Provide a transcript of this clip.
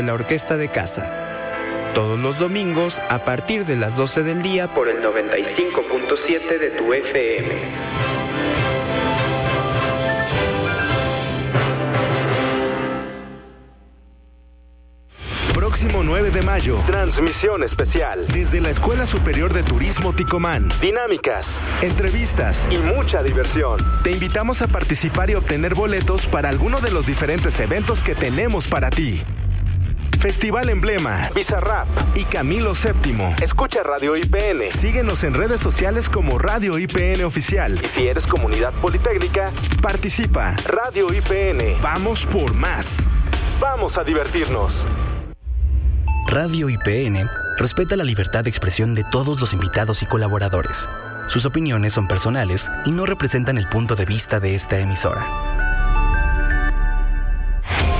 La Orquesta de Casa. Todos los domingos a partir de las 12 del día por el 95.7 de tu FM. Próximo 9 de mayo, transmisión especial desde la Escuela Superior de Turismo Ticomán. Dinámicas, entrevistas y mucha diversión. Te invitamos a participar y obtener boletos para alguno de los diferentes eventos que tenemos para ti. Festival Emblema, Bizarrap y Camilo VII. Escucha Radio IPN. Síguenos en redes sociales como Radio IPN Oficial. Y si eres comunidad politécnica, participa. Radio IPN. Vamos por más. Vamos a divertirnos. Radio IPN respeta la libertad de expresión de todos los invitados y colaboradores. Sus opiniones son personales y no representan el punto de vista de esta emisora.